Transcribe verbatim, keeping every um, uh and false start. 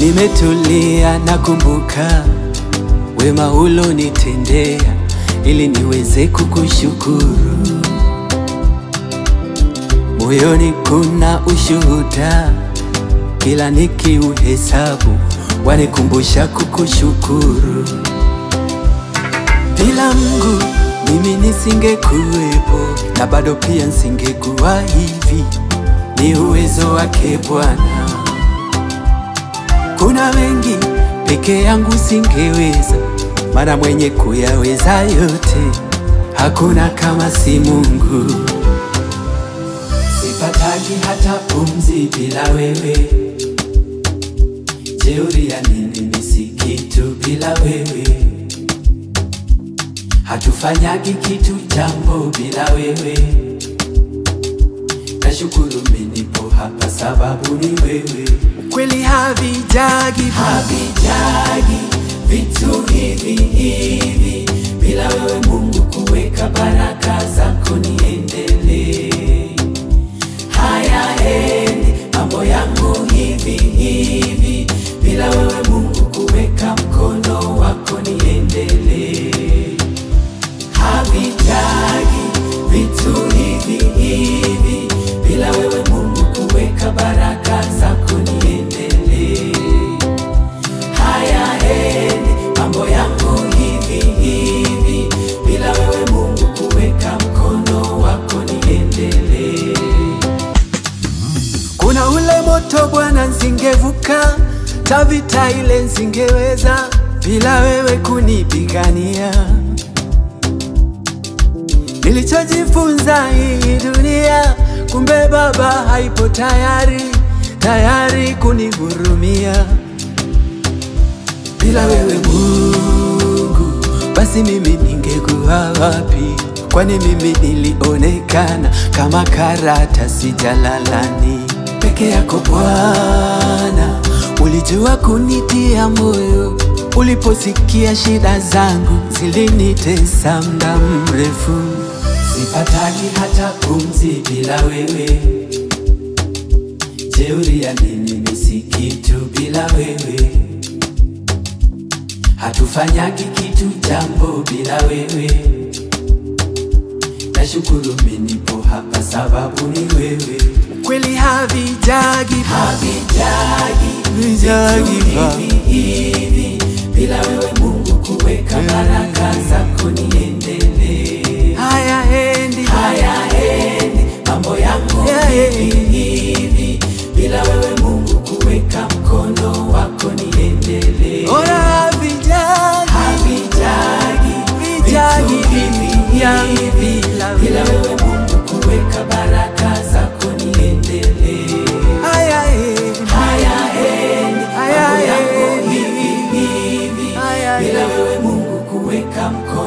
Nimetulia nakumbuka wema ulonitendea ili niweze kukushukuru. Moyoni kuna ushuhuda, kila nikiuhesabu wanikumbusha kukushukuru. Bila Mungu mimi nisingekuwepo, na bado pia nisingekuwa hivi. Ni uwezo wake Bwana. Kuna mengi peke yangu singeweza, maana mwenye kuyaweza yote hakuna kama si Mungu. Sipataki hata pumzi bila wewe. Jeuri ya nini nisi kitu bila wewe. Hatufanyagi kitu jambo bila wewe. Nashukuru mimi nipo hapa sababu ni wewe. Kweli havijagi, havijagi vitu hivi hivi bila wewe Mungu kuweka baraka zako niendelee. Hayaendi mambo yangu hivi hivi bila wewe Mungu kuweka mkono wako niendelee. Havijagi vitu hivi hivi bila wewe Mungu kuweka baraka zako niendelee. Hayaendi mambo yangu hivi hivi bila wewe Mungu kuweka mkono wako niendelee. Kuna ule moto Bwana nsingevuka, tavita ile nsingeweza bila wewe kunipigania. Nilichojifunza hii dunia, kumbe Baba haipo tayari, tayari kunihurumia. Bila wewe Mungu, basi mimi ningekuwa wapi? Kwani mimi nilionekana kama karatasi jalalani. Peke yako Bwana, ulijua kunitia moyo. Uliposikia shida zangu zilinitesa muda mrefu. Sipataki hata pumzi bila wewe. Jeuri ya nini nisi kitu bila wewe. Hatufanyagi kitu jambo bila wewe. Nashukuru mimi nipo hapa sababu ni wewe. Kweli havijagi, havijagi vijagi hivi hivi bila wewe Mungu kuweka baraka zako niendelee. Hayaendi, hayaendi mambo yangu hivi hivi bila wewe Mungu kuweka mkono wako niendelee. Ora havijagi, havijagi vijagi hivi hivi bila wewe Mungu kuweka baraka zako niendelee. Hayaendi, hayaendi mambo yangu hivi hivi bila wewe Mungu kuweka mkono